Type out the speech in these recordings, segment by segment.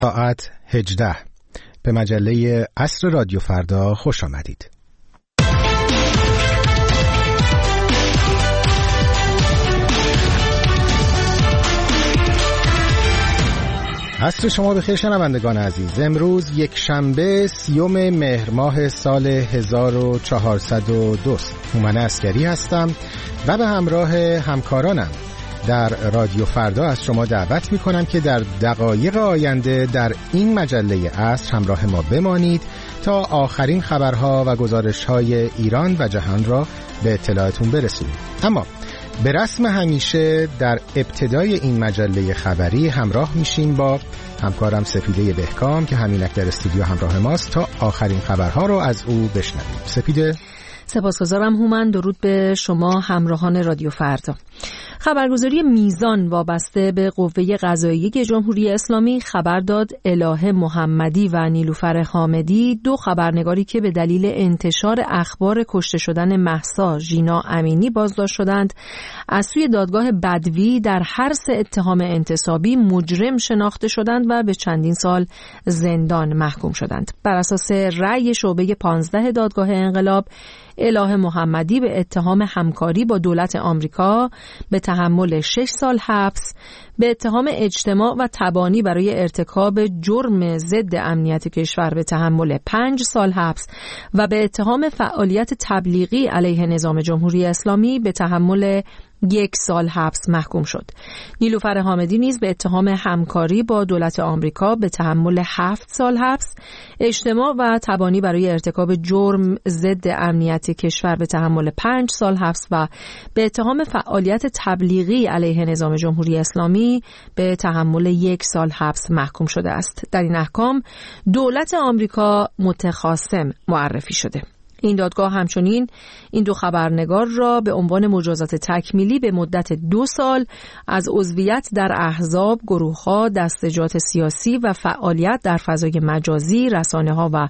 ساعت 18 به مجله عصر رادیو فردا خوش آمدید. عصر شما بخیر شنوندگان عزیز. امروز یک شنبه 30 مهر ماه سال 1402 هومن عسکری هستم و به همراه همکارانم در رادیو فردا از شما دعوت می‌کنم که در دقایق آینده در این مجله عصر همراه ما بمانید تا آخرین خبرها و گزارش‌های ایران و جهان را به اطلاعتون برسونیم. اما به رسم همیشه در ابتدای این مجله خبری همراه میشیم با همکارم سپیده بهکام که همینک در استودیو همراه ماست تا آخرین خبرها رو از او بشنویم. سپیده، سپاسگزارم هومن. درود به شما همراهان رادیو فردا. خبرگزاری میزان وابسته به قوه قضاییه جمهوری اسلامی خبر داد الهه محمدی و نیلوفر حامدی، دو خبرنگاری که به دلیل انتشار اخبار کشته شدن مهسا ژینا امینی بازداشت شدند، از سوی دادگاه بدوی در هر سه اتهام انتصابی مجرم شناخته شدند و به چندین سال زندان محکوم شدند. بر اساس رأی شعبه 15 دادگاه انقلاب، الهه محمدی به اتهام همکاری با دولت آمریکا به تحمل 6 سال حبس، به اتهام اجتماع و تبانی برای ارتکاب جرم ضد امنیت کشور به تحمل 5 سال حبس و به اتهام فعالیت تبلیغی علیه نظام جمهوری اسلامی به تحمل 1 سال حبس محکوم شد. نیلوفر حامدی نیز به اتهام همکاری با دولت آمریکا به تحمل 7 سال حبس، اجتماع و تبانی برای ارتکاب جرم ضد امنیت کشور به تحمل 5 سال حبس و به اتهام فعالیت تبلیغی علیه نظام جمهوری اسلامی به تحمل 1 سال حبس محکوم شده است. در این احکام دولت آمریکا متخاصم معرفی شده. این دادگاه همچنین این دو خبرنگار را به عنوان مجازات تکمیلی به مدت 2 سال از عضویت در احزاب، گروه‌ها، دستجات سیاسی و فعالیت در فضای مجازی، رسانه‌ها و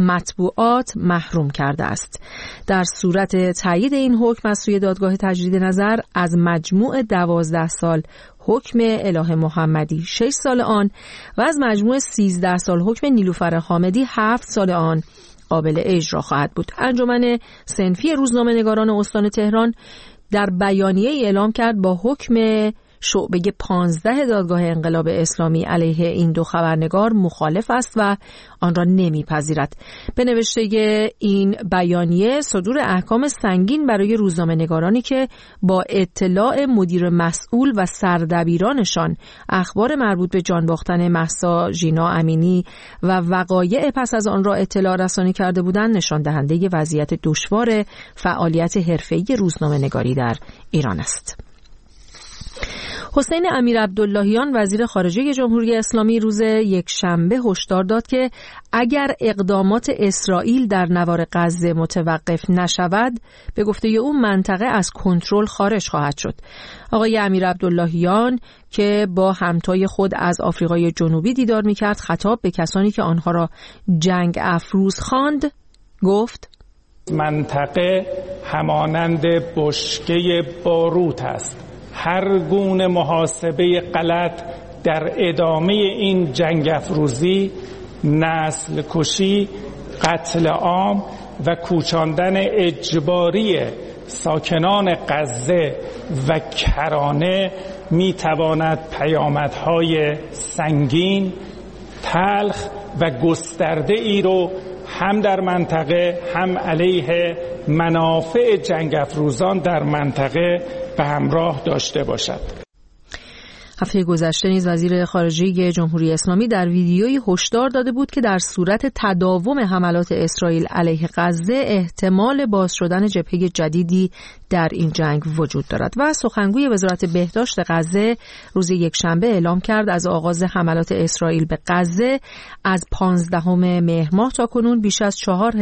مطبوعات محروم کرده است. در صورت تایید این حکم از سوی دادگاه تجدید نظر، از مجموع 12 سال حکم الهه محمدی 6 سال آن و از مجموع 13 سال حکم نیلوفر حامدی 7 سال آن قابل اجرا خواهد بود. انجمن صنفی روزنامه‌نگاران استان تهران در بیانیه اعلام کرد با حکم شعبه 15 دادگاه انقلاب اسلامی علیه این دو خبرنگار مخالف است و آن را نمیپذیرد. به نوشته این بیانیه، صدور احکام سنگین برای روزنامه‌نگارانی که با اطلاع مدیر مسئول و سردبیرانشان اخبار مربوط به جان باختن مهسا ژینا امینی و وقایع پس از آن را اطلاع رسانی کرده بودند، نشان دهنده وضعیت دشوار فعالیت حرفه‌ای روزنامه‌نگاری در ایران است. حسین امیرعبداللهیان وزیر خارجه جمهوری اسلامی روز یکشنبه هشدار داد که اگر اقدامات اسرائیل در نوار غزه متوقف نشود، به گفته او منطقه از کنترل خارج خواهد شد. آقای امیرعبداللهیان که با همتای خود از آفریقای جنوبی دیدار می‌کرد، خطاب به کسانی که آنها را جنگ افروز خواند، گفت: منطقه همانند بشکه باروت است. هر گونه محاسبه غلط در ادامه این جنگ افروزی، نسل کشی، قتل عام و کوچاندن اجباری ساکنان غزه و کرانه می تواند پیامدهای سنگین، تلخ و گسترده ای رو هم در منطقه هم علیه منافع جنگ افروزان در منطقه به همراه داشته باشد. هفته گذشته نیز وزیر خارجه جمهوری اسلامی در ویدیویی هشدار داده بود که در صورت تداوم حملات اسرائیل علیه غزه احتمال باز شدن جبهه جدیدی در این جنگ وجود دارد. و سخنگوی وزارت بهداشت غزه روز یکشنبه اعلام کرد از آغاز حملات اسرائیل به غزه از 15 مهر ماه تا کنون بیش از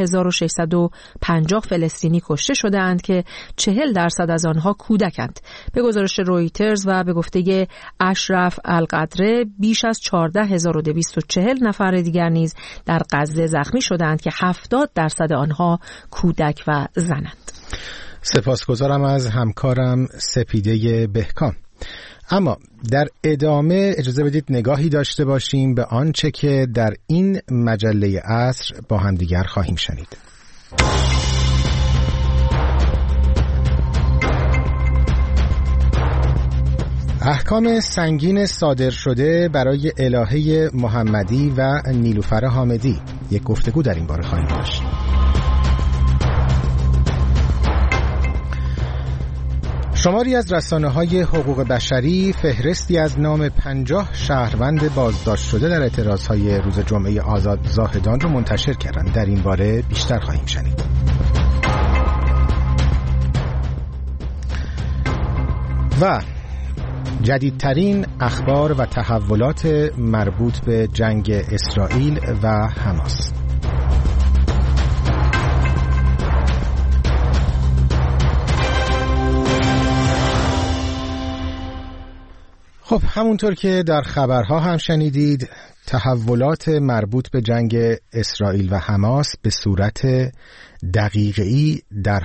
4650 فلسطینی کشته شده‌اند که 40% از آنها کودکند. به گزارش رویترز و به گفته اشرف القدره، بیش از 14240 نفر دیگر نیز در غزه زخمی شدند که 70% آنها کودک و زنند. سپاسگزارم از همکارم سپیده بهکام. اما در ادامه اجازه بدید نگاهی داشته باشیم به آنچه که در این مجله عصر با همدیگر خواهیم شنید. احکام سنگین صادر شده برای الهه محمدی و نیلوفر حامدی. یک گفتگو در این باره خواهیم داشت. شماری از رسانه‌های حقوق بشری فهرستی از نام 50 شهروند بازداشت شده در اعتراضهای روز جمعه آزاد زاهدان رو منتشر کردند. در این باره بیشتر خواهیم شنید. و جدیدترین اخبار و تحولات مربوط به جنگ اسرائیل و حماس. خب همونطور که در خبرها هم شنیدید، تحولات مربوط به جنگ اسرائیل و حماس به صورت دقیقه‌ای در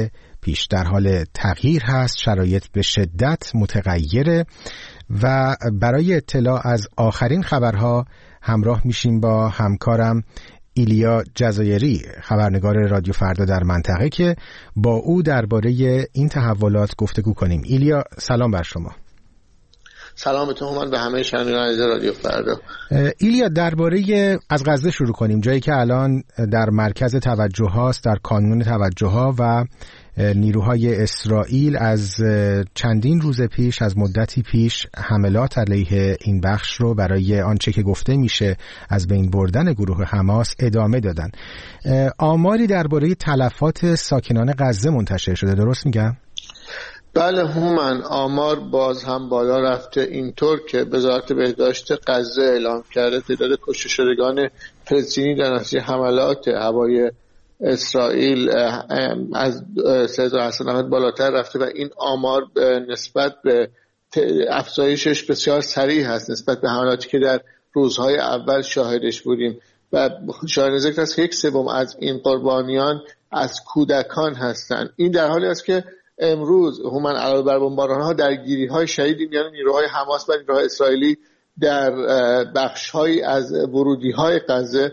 حال تغییر هست. شرایط به شدت متغیره و برای اطلاع از آخرین خبرها همراه میشیم با همکارم ایلیا جزایری، خبرنگار رادیو فردا در منطقه، که با او درباره این تحولات گفتگو کنیم. ایلیا، سلام بر شما. سلام به تو هومن، به همه شنوندگان عزیز رادیو فردا. ایلیا، درباره از غزه شروع کنیم، جایی که الان در مرکز توجه هاست، در کانون توجه ها، و نیروهای اسرائیل از چندین روز پیش، از مدتی پیش، حملات علیه این بخش رو برای آنچه که گفته میشه از بین بردن گروه حماس ادامه دادن. آماری درباره تلفات ساکنان غزه منتشر شده، درست میگم؟ بله هومن، آمار باز هم بالا رفته، اینطور که وزارت بهداشت غزه اعلام کرده تعداد کشته شدگان فلسطینی در نتیجه حملات هوایی اسرائیل از 3700 بالاتر رفته و این آمار نسبت به افزایشش بسیار سریع هست نسبت به حملاتی که در روزهای اول شاهدش بودیم و شاید ذکر است که 1/3 از این قربانیان از کودکان هستند. این در حالی است که امروز هومن علاوه بر بمباران‌ها درگیری‌های شدیدی میان نیروهای حماس و نیروهای اسرائیلی در بخش‌هایی از ورودی‌های غزه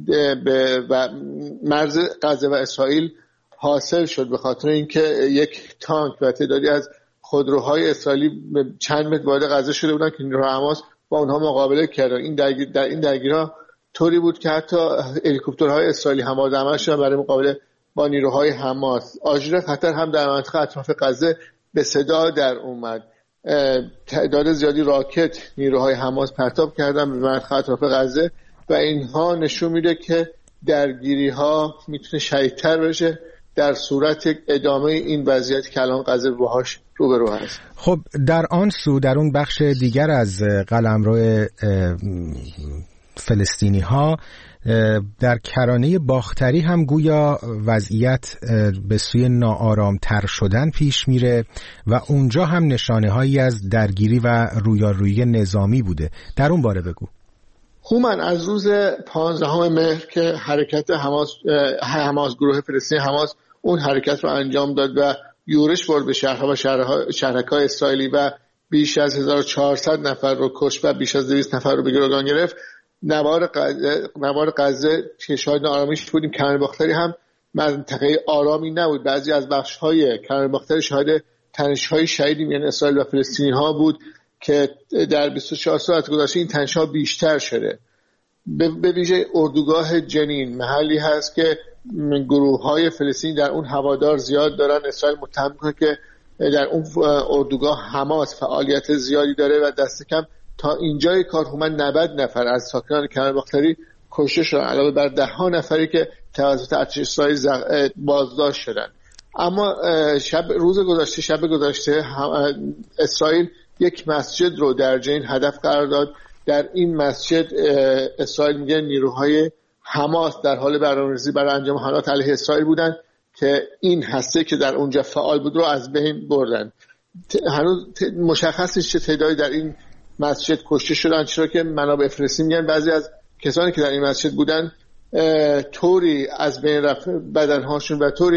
و مرز غزه و اسرائیل حاصل شد، به خاطر اینکه یک تانک و تعدادی از خودروهای اسرائیلی چند متر وارد غزه شده بودند که نیروهای حماس با اونها مقابله کردن. در این درگیری‌ها طوری بود که حتی هلیکوپترهای اسرائیلی هم آماده عمل شدن برای مقابله با نیروهای حماس. آژیر خطر هم در منطقه اطراف غزه به صدا در اومد. تعداد زیادی راکت نیروهای حماس پرتاب کردن به منطقه اطراف غزه و اینها نشون میده که درگیری ها میتونه شدیدتر بشه در صورت ادامه این وضعیتی که الان غزه باهاش روبرو هست. خب در آن سو، در اون بخش دیگر از قلمرو فلسطینی ها، در کرانه باختری هم گویا وضعیت به سوی ناآرامتر شدن پیش میره و اونجا هم نشانه هایی از درگیری و رویارویی نظامی بوده. در اون باره بگو. هومن، از روز 15 مهر که حرکت حماس گروه فلسطینی حماس اون حرکت رو انجام داد و یورش برد به شهرها و شهرک‌های اسرائیلی و بیش از 1400 نفر رو کشت و بیش از 200 نفر رو به گروگان گرفت، نوار غزه که شاهد آرامیش بودیم. کرانه باختری هم منطقه آرامی نبود. بعضی از بخش‌های کرانه باختری شاهد تنش‌های شدیدی میان اسرائیل و فلسطینی‌ها بود که در 24 ساعت گذشته این تنش‌ها بیشتر شده. به ویژه اردوگاه جنین محلی هست که گروه‌های فلسطینی در اون هوادار زیاد دارن. اسرائیل متهم می‌کنه که در اون اردوگاه حماس فعالیت زیادی داره و دست کم تا اینجای کار هومن 90 نفر از ساکنان کرانه باختری کشته شدن، علاوه بر 10 نفری که توسط ارتش اسرائیل بازداشت شدن. اما شب گذشته اسرائیل یک مسجد رو در جنین هدف قرار داد. در این مسجد اسرائیل میگه نیروهای حماس در حال برنامه‌ریزی برای انجام حملات علیه اسرائیل بودن که این هسته که در اونجا فعال بود رو از بین بردن. هنوز مشخص نیست چه تعدادی در این مسجد کشته شدن، چرا که منابع فلسطینی میگن بعضی از کسانی که در این مسجد بودن طوری از بین رفت بدنهاشون و طوری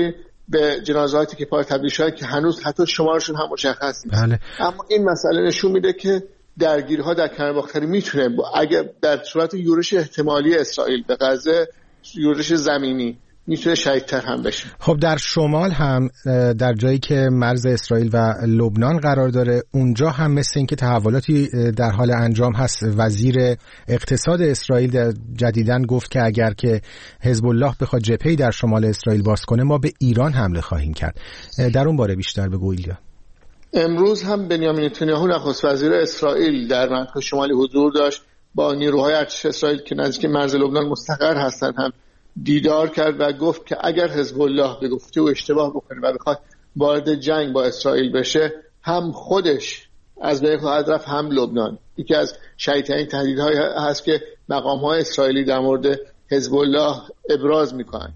به جنازاتی که پای تبدیل شدن که هنوز حتی شمارشون هم مشخص نیست. بله. اما این مسئله نشون میده که درگیری‌ها در کنار باختری میتونه اگر در صورت یورش احتمالی اسرائیل به غزه، یورش زمینی، میتونه شدیدتر هم بشه. خب در شمال هم در جایی که مرز اسرائیل و لبنان قرار داره، اونجا هم مثل اینکه تحولاتی در حال انجام هست. وزیر اقتصاد اسرائیل جدیداً گفت که اگر که حزب الله بخواد جبهه‌ای در شمال اسرائیل باز کنه، ما به ایران حمله خواهیم کرد. در اون باره بیشتر بگو ایلیا. امروز هم بنیامین نتانیاهو نخست وزیر اسرائیل در منطقه شمالی حضور داشت، با نیروهای ارتش اسرائیل که نزدیک مرز لبنان مستقر هستند هم دیدار کرد و گفت که اگر حزب الله به گفته او اشتباه بکنه و بخواد وارد جنگ با اسرائیل بشه، هم خودش از بین خواهد رفت هم لبنان. یکی از شدیدترین تهدیدهایی هست که مقام‌های اسرائیلی در مورد حزب الله ابراز می‌کنند.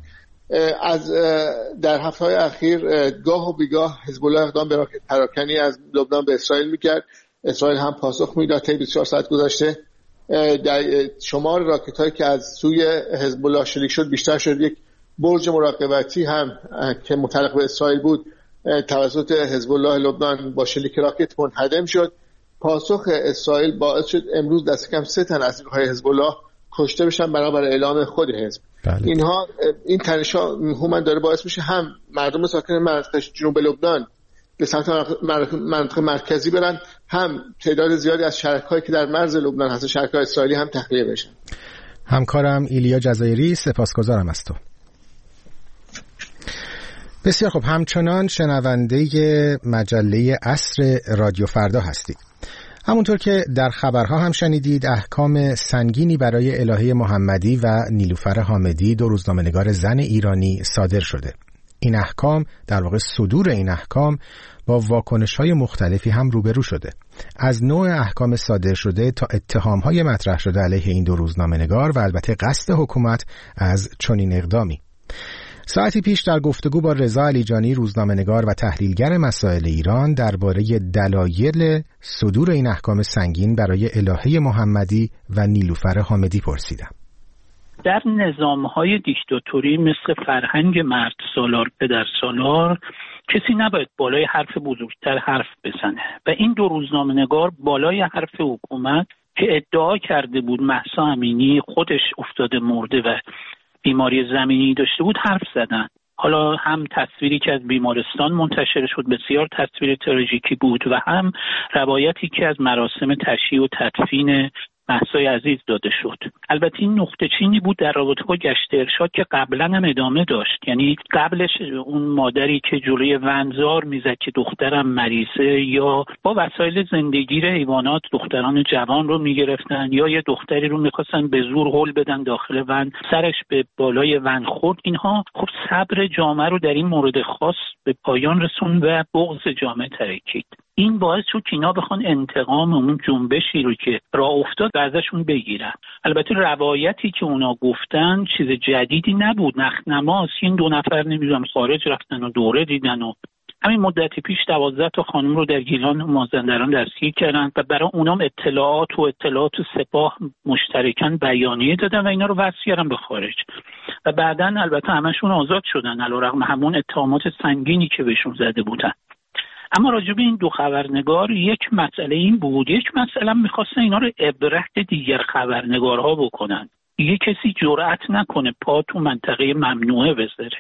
در هفته‌های اخیر گاه و بیگاه حزب الله اقدام به راکت پراکنی از لبنان به اسرائیل می‌کرد. اسرائیل هم پاسخ میداد. طی 24 ساعت گذشته در شمار راکت‌هایی که از سوی حزب الله شلیک شد بیشتر شد. یک برج مراقبتی هم که متعلق به اسرائیل بود توسط حزب الله لبنان با شلیک راکت منهدم شد. پاسخ اسرائیل باعث شد امروز دست کم 3 تن از نیروهای حزب الله کشته بشن بنابر اعلام خود حزب. بله. این تنش‌ها هومن داره باعث میشه هم مردم ساکن منطقه جنوب لبنان به سمت منطقه مرکزی برن، هم تعداد زیادی از شرکایی که در مرز لبنان هستن، شرکای اسرائیلی هم تخلیه بشن. همکارم ایلیا جزایری، سپاسگزارم از تو. بسیار خب، همچنان شنونده مجله عصر رادیو فردا هستید. همونطور که در خبرها هم شنیدید، احکام سنگینی برای الهه محمدی و نیلوفر حامدی، 2 روزنامه‌نگار زن ایرانی، صادر شده. این احکام، در واقع صدور این احکام، با واکنش‌های مختلفی هم روبرو شده. از نوع احکام صادر شده تا اتهام‌های مطرح شده علیه این 2 روزنامه‌نگار و البته قصد حکومت از چنین اقدامی. ساعتی پیش در گفتگو با رضا علیجانی، روزنامه‌نگار و تحلیلگر مسائل ایران، درباره دلایل صدور این احکام سنگین برای الهه محمدی و نیلوفر حامدی پرسیدم. در نظام‌های دیکتاتوری مثل فرهنگ مرد سالار پدر سالار، کسی نباید بالای حرف بزرگتر حرف بزنه و این 2 روزنامه‌نگار بالای حرف حکومت که ادعا کرده بود مهسا امینی خودش افتاده مرده و بیماری زمینی داشته بود حرف زدن. حالا هم تصویری که از بیمارستان منتشر شد بسیار تصویر تراژیکی بود و هم روایتی که از مراسم تشییع و تدفین مهسای عزیز داده شد. البته این نقطه چینی بود در رابطه با گشت ارشاد که قبلا هم ادامه داشت. یعنی قبلش اون مادری که جلوی ونزار میزد که دخترم مریضه، یا با وسایل زندگی حیوانات دختران جوان رو میگرفتن، یا یه دختری رو میخواستن به زور هول بدن داخل ون، سرش به بالای ون خورد. اینها خب صبر جامعه رو در این مورد خاص به پایان رسون و بغض جامعه ترکید. این باعث شد که اینا بخوان انتقام اون جنبشی رو که راه افتاد ازشون بگیرن. البته روایتی که اونا گفتن چیز جدیدی نبود، نخنماست. این 2 نفر نمیدونم خارج رفتن و دوره دیدن و همین مدتی پیش 12 تا خانم رو در گیلان و مازندران دستگیر کردن و برای اونام اطلاعات سپاه مشترکاً بیانیه دادن و اینا رو وصل کردن به خارج و بعداً البته همشون آزاد شدن علیرغم همون اتهامات سنگینی که بهشون زده بودن. اما راجع به این 2 خبرنگار یک مسئله این بود، یک مسئله می‌خواستن اینا رو عبرت دیگر خبرنگارها بکنن. دیگه کسی جرأت نکنه پا تو منطقه ممنوعه بذاره.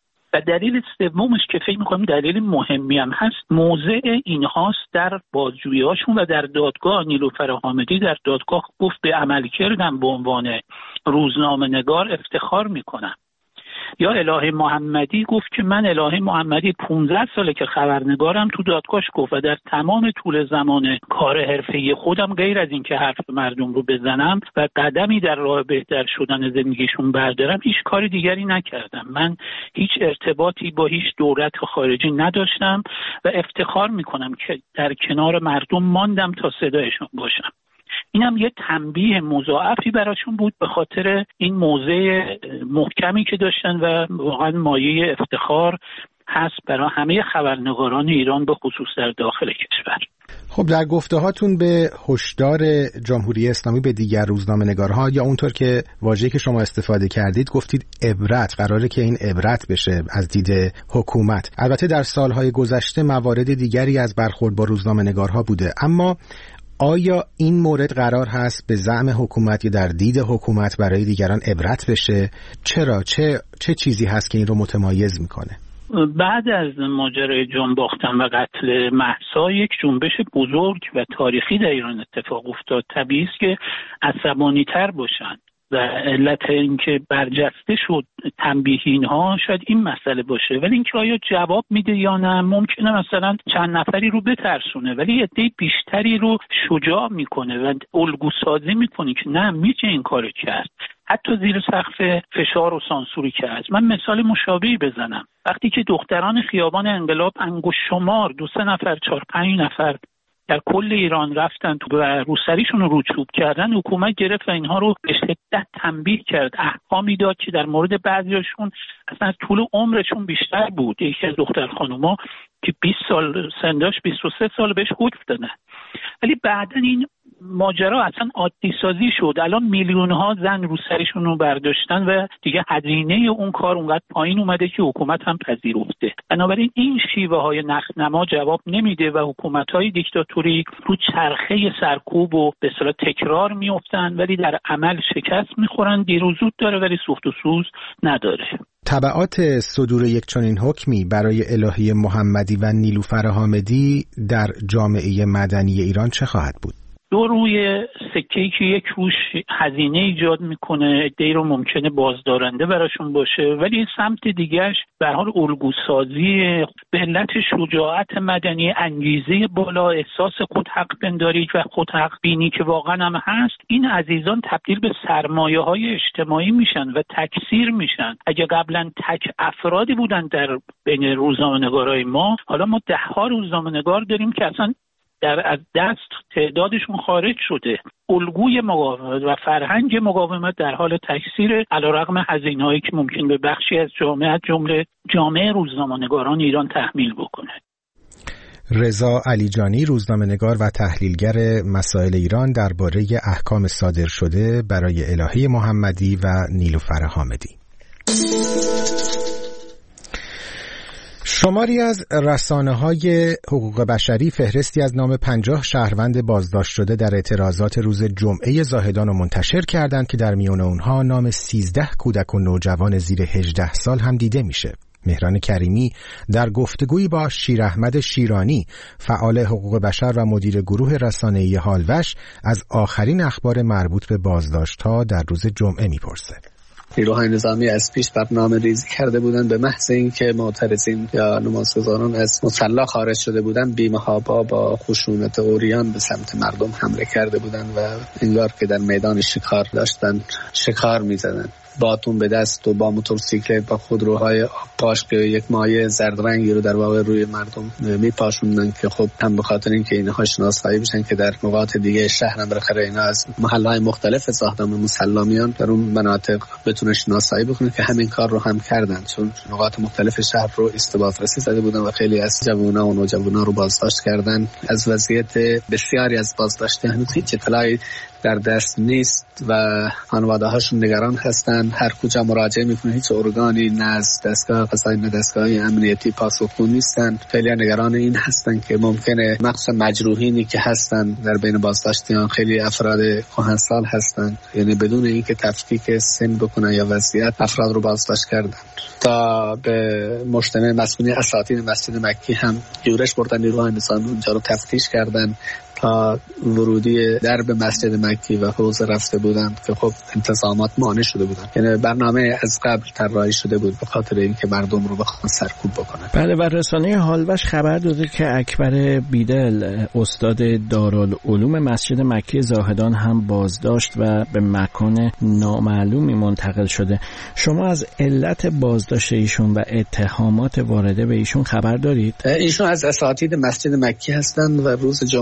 و دلیل سومش که فکر می‌کنم دلیل مهمی هم هست، موضع اینهاست در بازجویی‌هاشون و در دادگاه. نیلوفر حامدی در دادگاه گفت به عملکردم به عنوان روزنامه‌نگار افتخار می‌کنم. یا الهه محمدی گفت که من الهه محمدی 15 ساله که خبرنگارم، تو دادگاهش گفت و در تمام طول زمان کار حرفه‌ای خودم غیر از این که حرف مردم رو بزنم و قدمی در راه بهتر شدن زندگیشون بردارم هیچ کاری دیگری نکردم. من هیچ ارتباطی با هیچ دولت خارجی نداشتم و افتخار میکنم که در کنار مردم ماندم تا صدایشون باشم. اینم یه تنبیه مضاعفی براشون بود به خاطر این موضع محکمی که داشتن و واقعا مایه افتخار هست برای همه خبرنگاران ایران به خصوص در داخل کشور. خب در گفته‌هاتون به هشدار جمهوری اسلامی به دیگر روزنامه‌نگارها یا اونطور که واژه‌ای که شما استفاده کردید گفتید عبرت، قراره که این عبرت بشه از دید حکومت. البته در سالهای گذشته موارد دیگری از برخورد با روزنامه‌نگارها بوده، اما آیا این مورد قرار هست به زعم حکومت یا در دید حکومت برای دیگران عبرت بشه؟ چرا؟ چه چیزی هست که این رو متمایز میکنه؟ بعد از ماجرای جان باختن و قتل مهسا یک جنبش بزرگ و تاریخی در ایران اتفاق افتاد. طبیعی است که عصبانی‌تر باشن و علت اینکه برجسته شد تنبیه اینها شاید این مسئله باشه، ولی اینکه آیا جواب میده یا نه ممکنه مثلا چند نفری رو بترسونه ولی عده بیشتری رو شجاع میکنه و الگوسازی میکنه که نه میشه این کارو کرد، حتی زیر سقف فشار و سانسوری که هست. من مثال مشابهی بزنم. وقتی که دختران خیابان انقلاب انگشت شمار 2-3 نفر 4-5 نفر در کل ایران رفتن و روسریشون رو چوب کردن، حکومت گرفت و اینها رو به شدت تنبیه کرد، احکامی داد که در مورد بعضیاشون اصلا طول عمرشون بیشتر بود. یکی از دختر خانوما که 20 سال سن داشت 23 سال بهش حکم دادن. ولی بعداً این ماجرا اصلا عادی سازی شد. الان میلیون ها زن روسریشون رو برداشتن و دیگه هزینه اون کار اونقدر پایین اومده که حکومت هم پذیرفته. بنابراین این شیوه های نخنما جواب نمیده و حکومت های دیکتاتوری رو چرخه سرکوب و به اصطلاح تکرار میافتن ولی در عمل شکست میخورن. دیر و زود داره ولی سوخت و سوز نداره. تبعات صدور یک چنین حکمی برای الهه محمدی و نیلوفر حامدی در جامعه مدنی ایران چه خواهد بود؟ دو روی سکه‌ای که یک روش هزینه ایجاد میکنه، عده‌ای رو ممکنه بازدارنده براشون باشه، ولی سمت دیگهش به هر حال الگوسازی به علت شجاعت مدنی، انگیزه بالا، احساس خودحق پنداری و خودحق بینی که واقعا هم هست، این عزیزان تبدیل به سرمایه‌های اجتماعی میشن و تکثیر میشن. اگه قبلا تک افرادی بودن در بین روزنامه‌نگارای ما، حالا ما 10 روزنامه‌نگار داریم که اصلا از دست تعدادشون خارج شده. الگوی مقاومت و فرهنگ مقاومت در حال تکثیر علیرغم هزینه‌هایی که ممکن به بخشی از جامعه روزنامه‌نگاران ایران تحمیل بکنه. رضا علیجانی، روزنامه‌نگار و تحلیلگر مسائل ایران، درباره احکام صادر شده برای الهه محمدی و نیلوفر حامدی. شماری از رسانه‌های حقوق بشری فهرستی از نام 50 شهروند بازداشت شده در اعتراضات روز جمعه زاهدان رو منتشر کردند که در میان اونها نام 13 کودک و نوجوان زیر 18 سال هم دیده میشه. مهران کریمی در گفتگویی با شیر احمد شیرانی، فعال حقوق بشر و مدیر گروه رسانه‌ای هالوش، از آخرین اخبار مربوط به بازداشت‌ها در روز جمعه میپرسه. نیروهای نظامی از پیش برنامه ریزی کرده بودند به محض اینکه معترضین یا نمازگزاران از مصلی خارج شده بودند، بی‌محابا با خشونت عریان به سمت مردم حمله کرده بودند و انگار که در میدان شکار داشتند شکار می‌زدند. باتون به دست و با موتورسیکلت با خودروهای پاش که یک مایع زرد رنگی رو در واقع روی مردم میپاشوندن که خب هم به خاطر اینکه اینها شناسایی بشن که در نقاط دیگه شهر هم بالاخره اینا از محلهای مختلف زاهدان مسلمیان در اون مناطق بتونه شناسایی بکنه که همین کار رو هم کردن، چون نقاط مختلف شهر رو استباق رسی زده بودن و خیلی از جوونا و نوجوانا رو بازداشت کردن. از وضعیت بسیاری از بازداشت هنوز هیچ اطلاعی در دست نیست و خانواده هاشون نگران هستن. هر کجا مراجعه میکنه هیچ ارگانی نه از دستگاه قضایی نه دستگاه امنیتی پاسخگو نیستن. خیلی نگران این هستن که ممکنه مخصوصا مجروحینی که هستن در بین بازداشتیان خیلی افراد کهنسال هستن، یعنی بدون اینکه تفکیک سن بکنن یا وضعیت افراد رو بازداشت کردن. تا به مجتمع مسئولین اساتید مسجد مکی هم یورش بردن، نیروهای نظامی اونجا رو تفتیش کردن تا ورودی درب مسجد مکی و حوض رفته بودند که خب انتظامات مانع شده بودند. یعنی برنامه از قبل طراحی شده بود به خاطر اینکه مردم رو بخوان سرکوب بکنن. بله، و رسانه هالوش خبر داده که اکبر بیدل استاد دارالعلوم مسجد مکی زاهدان هم بازداشت و به مکان نامعلومی منتقل شده. شما از علت بازداشت ایشون و اتهامات وارده به ایشون خبر دارید؟ ایشون از اساتید مسجد مکی هستند و روز جمعه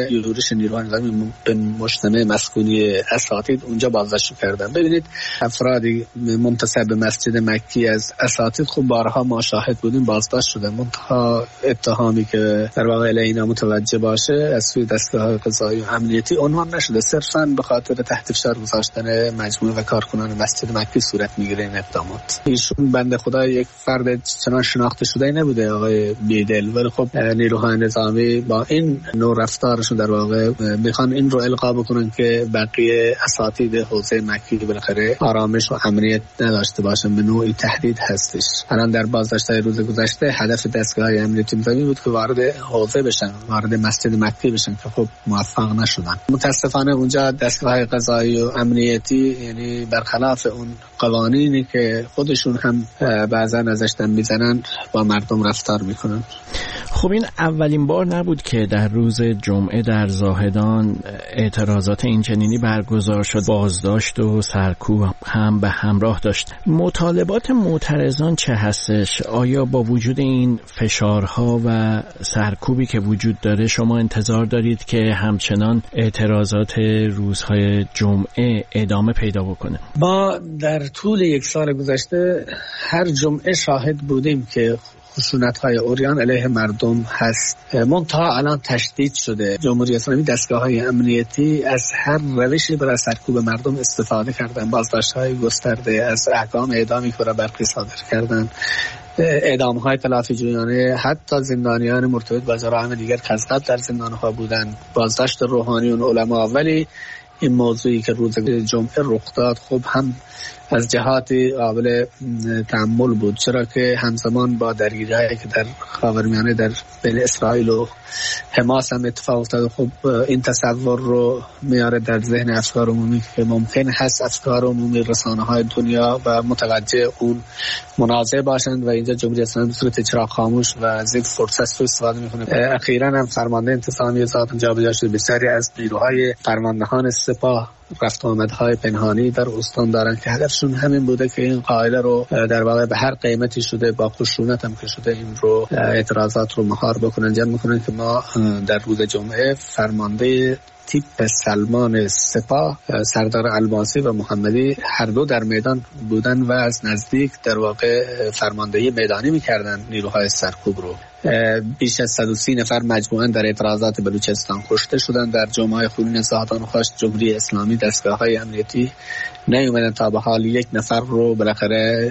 یورش نیروهای نظامی به مجتمع مسکونی اساتید اونجا بازداشت کردن. ببینید افرادی منتسب به مسجد مکی از اساتید خب بارها ما شاهد بودیم بازداشت شدن، منتها اتهامی که در واقع علینا متوجه باشه از سوی دستگاه قضایی و امنیتی عنوان نشده، صرفاً به خاطر تحت فشار گذاشتن مجموعه و کارکنان مسجد مکی صورت میگیره این اقدامات. ایشون بنده خدا یک فرد چنان شناخته شده نبوده آقای بیدل، ولی خب نیروهای نظامی با این نوع رفتارشون در واقع میخوان این رو القا بکنن که بقیه اساتید حوزه مکی بالاخره آرامش و امنیت نداشته باشن، به نوعی تهدید هستش. الان در بازداشت‌های روز گذشته هدف دستگاه امنیتی نظامی بود که وارد حوزه بشن، وارد مسجد مکی بشن که خب موفق نشدن. متاسفانه اونجا دستگاه قضایی و امنیتی یعنی برخلاف اون قوانینی که خودشون هم بعضا ازش دم میزنن با مردم رفتار میکنن. خب این اولین بار نبود که در روز جمعه در زاهدان اعتراضات اینچنینی برگزار شد، بازداشت و سرکوب هم به همراه داشت. مطالبات معترضان چه هستش؟ آیا با وجود این فشارها و سرکوبی که وجود داره شما انتظار دارید که همچنان اعتراضات روزهای جمعه ادامه پیدا بکنه؟ ما در طول یک سال گذشته هر جمعه شاهد بودیم که خشونت‌های عریان علیه مردم هست، منتها الان تشدید شده. جمهوری اسلامی دستگاه‌های امنیتی از هر روشی برای سرکوب مردم استفاده کردن، بازداشت‌های گسترده، از احکام اعدامی که را برخی صادر کردن، اعدام‌های تلافی جویانه، حتی زندانیان مرتبط با جرایم دیگر که از قبل در زندان‌ها بودن، بازداشت روحانیون علما. ولی این موضوعی که روز جمعه رخ داد خب هم از جهاتی قابل تأمل بود، چرا که همزمان با درگیری‌هایی که در خاورمیانه در بین اسرائیل و حماس هم اتفاق افتاد. خب این تصور رو میاره در ذهن افکار عمومی که ممکن هست افکار عمومی رسانه‌های دنیا و متوجه اون منازعه باشند و اینجا جمهوری اسلامی به صورت چراغ خاموش و از این فرصت استفاده میکنه. اخیراً هم فرمانده انتظامی ذات جابجا شده، بسیاری از نیروهای فرماندهان سپاه رفت آمدهای پنهانی در استان دارن که هدفشون همین بوده که این قاعده رو در واقع به هر قیمتی شده با خشونت هم که شده این رو اعتراضات رو مهار بکنن، جمع میکنن که ما در روز جمعه فرمانده تیپ سلمان سپاه سردار الماسی و محمدی هر دو در میدان بودن و از نزدیک در واقع فرماندهی میدانی میکردن نیروهای سرکوب رو. بیش از 130 نفر مجموعاً در اعتراضات بلوچستان کشته شدند. در جمعه خونین زاهدان خواست جمهوری اسلامی دستگاه‌های امنیتی نیومدن تا به حال یک نفر رو بالاخره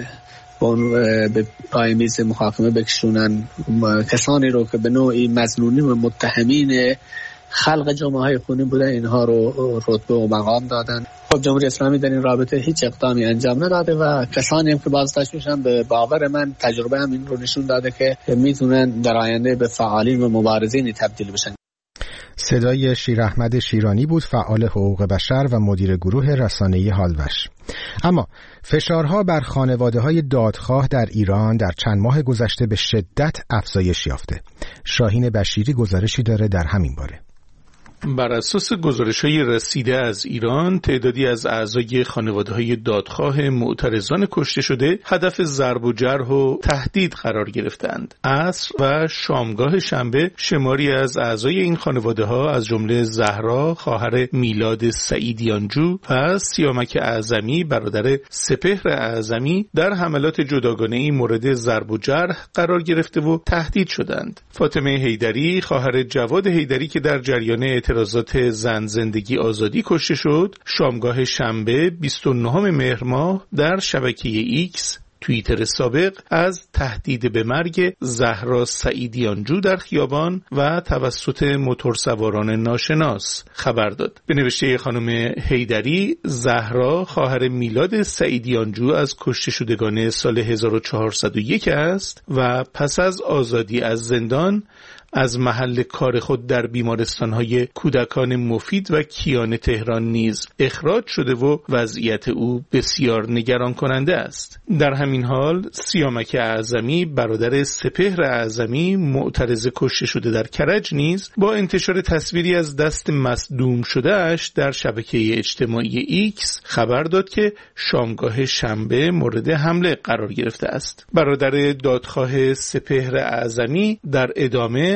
به پای میز محاکمه بکشونن، کسانی رو که به نوعی مظنونین و متهمین خلق جمعه‌های خونین بودن اینها رو رتبه و مقام دادن. خب جمهوری اسلامی در این رابطه هیچ اقدامی انجام نداده و کسانی هم که بازداشت میشن به باور من تجربه هم این رو نشون داده که میتونن در آینده به فعالین و مبارزینی تبدیل بشن. صدای شیر احمد شیرانی بود، فعال حقوق بشر و مدیر گروه رسانه‌ای هالوش. اما فشارها بر خانواده‌های دادخواه در ایران در چند ماه گذشته به شدت افزایش یافته. شاهین بشیری گزارشی داره در همین باره. بر اساس گزارش‌های رسیده از ایران، تعدادی از اعضای خانواده‌های دادخواه معترضان کشته شده هدف ضرب و جرح و تهدید قرار گرفتند. عصر و شامگاه شنبه شماری از اعضای این خانواده‌ها از جمله زهرا خواهر میلاد سعیدیانجو و سیامک اعظمی برادر سپهر اعظمی در حملات جداگانه‌ای مورد ضرب و جرح قرار گرفته و تهدید شدند. فاطمه حیدری خواهر جواد حیدری که در جریان اعتراضات زن زندگی آزادی کشته شد، شامگاه شنبه 29 مهر ماه در شبکه ایکس توییتر سابق از تهدید به مرگ زهرا سعیدیانجو در خیابان و توسط موتورسواران ناشناس خبر داد. به نوشته خانم حیدری، زهرا خواهر میلاد سعیدیانجو از کشته شدگان سال 1401 است و پس از آزادی از زندان از محل کار خود در بیمارستان‌های کودکان مفید و کیان تهران نیز اخراج شده و وضعیت او بسیار نگران کننده است. در همین حال سیامک اعظمی برادر سپهر اعظمی معترض کشته شده در کرج نیز با انتشار تصویری از دست مصدوم شده اش در شبکه اجتماعی ایکس خبر داد که شامگاه شنبه مورد حمله قرار گرفته است. برادر دادخواه سپهر اعظمی در ادامه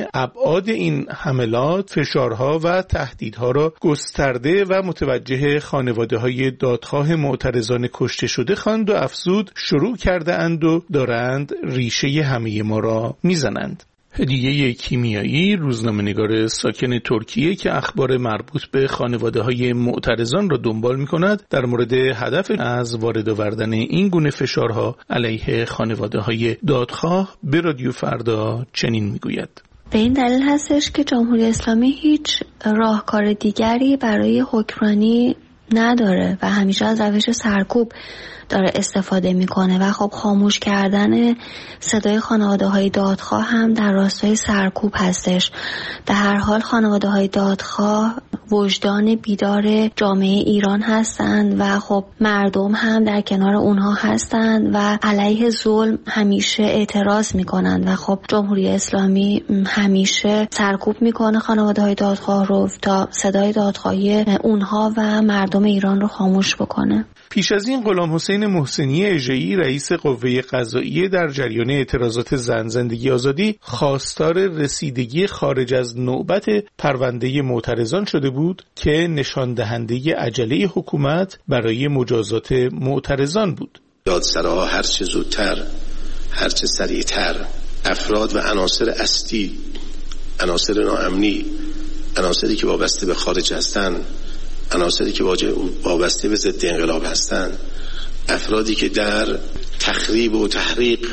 ابعاد این حملات، فشارها و تهدیدها را گسترده و متوجه خانواده‌های دادخواه معترضان کشته شده خواند و افزود شروع کرده اند و دارند ریشه همه ما را میزنند. هدیه کیمیایی، روزنامه‌نگار ساکن ترکیه که اخبار مربوط به خانواده‌های معترضان را دنبال می‌کند، در مورد هدف از وارد آوردن این گونه فشارها علیه خانواده‌های دادخواه به رادیو فردا چنین می‌گوید: به این دلیل هستش که جمهوری اسلامی هیچ راهکار دیگری برای حکمرانی نداره و همیشه از روش سرکوب داره استفاده میکنه و خب خاموش کردن صدای خانواده‌های دادخواه هم در راستای سرکوب هستش. در هر حال خانواده‌های دادخواه وجدان بیدار جامعه ایران هستند و خب مردم هم در کنار اونها هستند و علیه ظلم همیشه اعتراض میکنند و خب جمهوری اسلامی همیشه سرکوب میکنه خانواده‌های دادخواه رو تا صدای دادخواهی اونها و مردم ایران رو خاموش بکنه. پیش از این غلام حسین محسنی اژه‌ای رئیس قوه قضاییه در جریان اعتراضات زن زندگی آزادی خواستار رسیدگی خارج از نوبت پرونده معترضان شده بود که نشان دهنده عجله حکومت برای مجازات معترضان بود. دادسراها هرچه زودتر، هرچه سریعتر افراد و عناصر اصلی، عناصر ناامنی، عناصری که وابسته به خارج هستند، عناصری که وابسته به ضد انقلاب هستند، افرادی که در تخریب و تحریق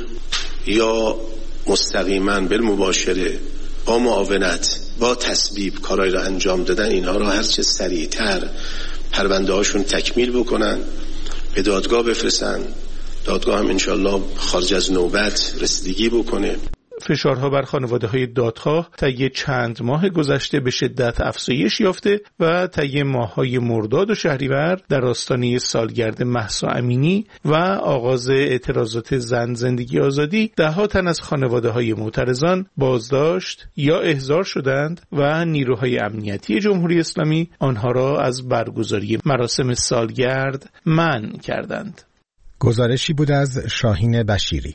یا مستقیما بالمباشره با معاونت با تسبیب کارایی را انجام دادن، اینها را هرچه سریعتر پرونده هاشون تکمیل بکنن، به دادگاه بفرستن، دادگاه هم انشالله خارج از نوبت رسیدگی بکنه. فشارها بر خانواده‌های دادخواه طی چند ماه گذشته به شدت افزایش یافته و طی ماه‌های مرداد و شهریور در آستانه سالگرد مهسا امینی و آغاز اعتراضات زن زندگی آزادی ده‌ها تن از خانواده‌های معترضان بازداشت یا احضار شدند و نیروهای امنیتی جمهوری اسلامی آنها را از برگزاری مراسم سالگرد منع کردند. گزارشی بود از شاهین بشیری.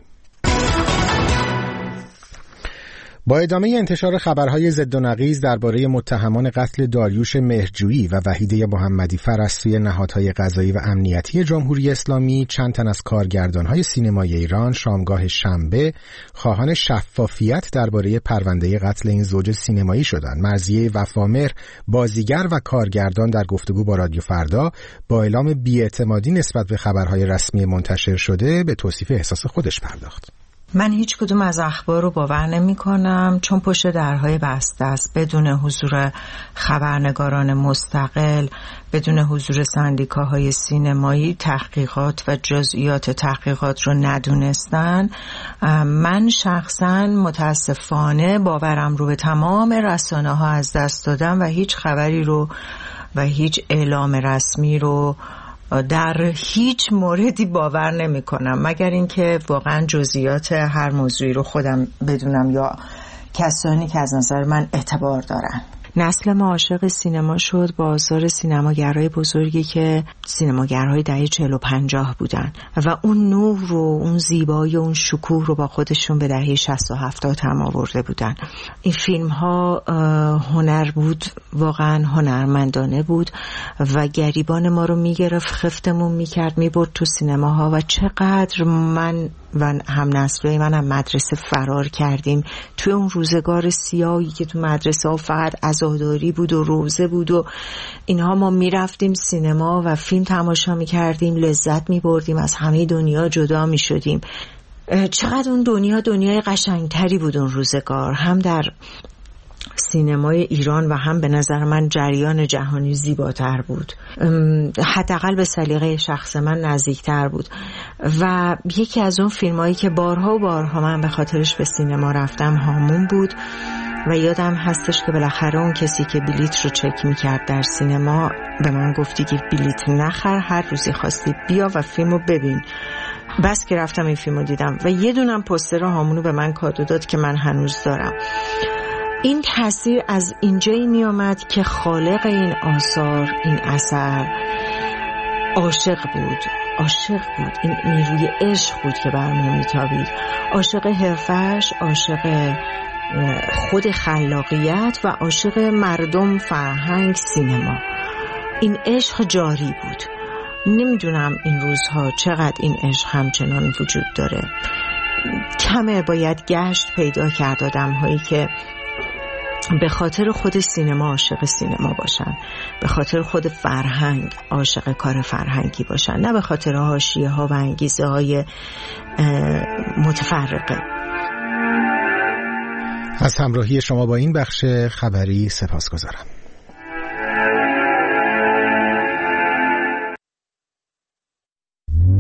با ادامه انتشار خبرهای ضد و نقیض درباره متهمان قتل داریوش مهرجویی و وحیده محمدی فر از سوی نهادهای قضایی و امنیتی جمهوری اسلامی، چند تن از کارگردانهای سینمای ایران شامگاه شنبه خواهان شفافیت درباره پرونده قتل این زوج سینمایی شدند. مرضیه وفامهر، بازیگر و کارگردان، در گفتگو با رادیو فردا با اعلام بی‌اعتمادی نسبت به خبرهای رسمی منتشر شده به توصیف احساس خودش پرداخت. من هیچ کدوم از اخبار رو باور نمی کنم، چون پشت درهای بسته است، بدون حضور خبرنگاران مستقل، بدون حضور سندیکاهای سینمایی، تحقیقات و جزئیات تحقیقات رو ندونستن. من شخصا متاسفانه باورم رو به تمام رسانه ها از دست دادم و هیچ خبری رو و هیچ اعلام رسمی رو در هیچ موردی باور نمی کنم، مگر اینکه واقعا جزئیات هر موضوعی رو خودم بدونم یا کسانی که از نظر من اعتبار دارن. نسل ما عاشق سینما شد با آثار سینماگرای بزرگی که سینماگرهای دهه 40 و 50 بودن و اون نور و اون زیبایی و اون شکوه رو با خودشون به دهه 60 و 70 هم آورده بودن. این فیلم ها هنر بود، واقعا هنرمندانه بود و گریبان ما رو میگرفت، خفتمون میکرد، میبرد تو سینماها و چقدر من و هم نسلای من هم مدرسه فرار کردیم توی اون روزگار سیاهی که تو مدرسه ها فقط عزاداری بود و روزه بود و اینها. ما میرفتیم سینما و فیلم تماشا میکردیم، لذت میبردیم، از همه دنیا جدا میشدیم. چقدر اون دنیای قشنگتری بود اون روزگار، هم در سینمای ایران و هم به نظر من جریان جهانی زیباتر بود، حداقل به سلیقه شخص من نزدیکتر بود. و یکی از اون فیلمایی که بارها و بارها من به خاطرش به سینما رفتم هامون بود و یادم هستش که بالاخره اون کسی که بلیت رو چک میکرد در سینما به من گفتی که بلیت نخر، هر روزی خواستی بیا و فیلمو ببین. بس که رفتم این فیلمو دیدم و یه دونم پوستر هامونو به من کادو داد که من هنوز دارم. این تاثیر از اینجایی می آمد که خالق این آثار، این اثر عاشق بود. این نیروی عشق بود که برمون میتابید. عاشق حرفش، عاشق خود خلاقیت و عاشق مردم، فرهنگ، سینما. این عشق جاری بود. نمیدونم این روزها چقدر این عشق همچنان وجود داره. کمه باید گشت پیدا کرد آدم‌هایی که به خاطر خود سینما عاشق سینما باشن، به خاطر خود فرهنگ عاشق کار فرهنگی باشن، نه به خاطر حاشیه‌ها و انگیزه‌های متفرقه. از همراهی شما با این بخش خبری سپاسگزارم.